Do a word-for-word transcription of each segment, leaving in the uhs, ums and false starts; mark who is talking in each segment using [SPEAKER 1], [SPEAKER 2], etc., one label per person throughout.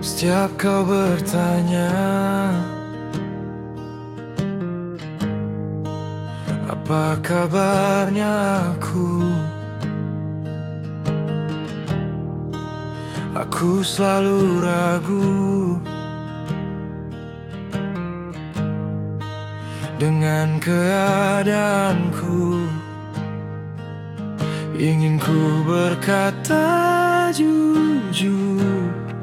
[SPEAKER 1] Setiap kau bertanya apa kabarnya aku, aku selalu ragu dengan keadaanku. Ingin ku berkata jujur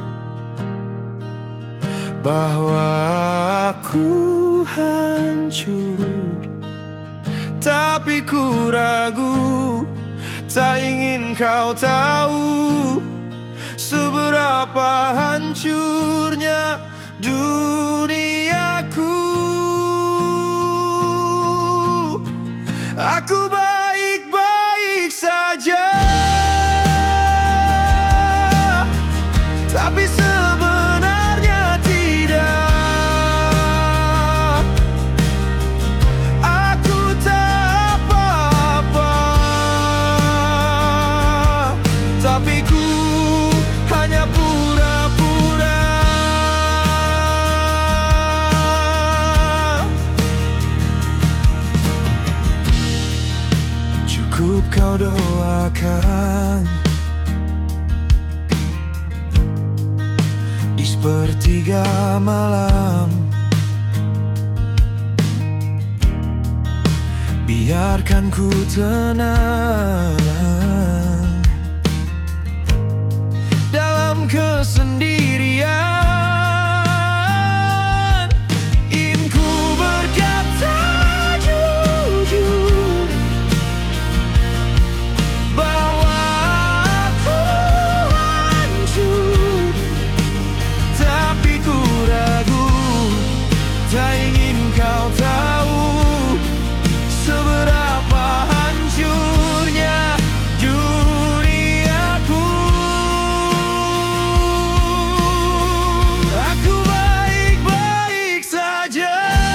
[SPEAKER 1] bahwa aku hancur, tapi ku ragu, tak ingin kau tahu seberapa hancurnya duniaku. Aku baik-baik saja, tapi sebenarnya tidak. Aku tak apa-apa, tapi ku hanya pura-pura. Cukup kau doakan di sepertiga malam, biarkan ku tenang dalam kesendirian. Ingin ku berkata jujur bahwa aku hancur, tapi ku ragu, tak ingin kau tahu seberapa hancurnya duniaku. Aku baik-baik saja,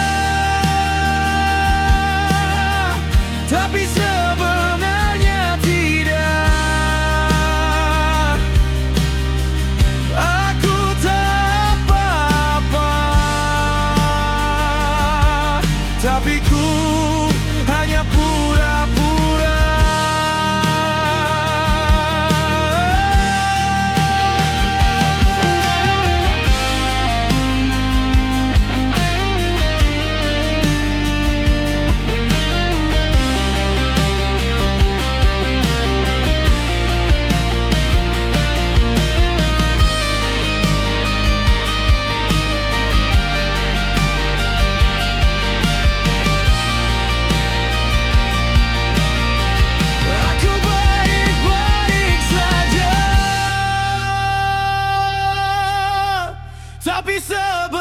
[SPEAKER 1] tapi sebenarnya tidak. Aku tak apa-apa, tapi ku hanya pura-pura. Aku baik-baik saja, tapi sebenarnya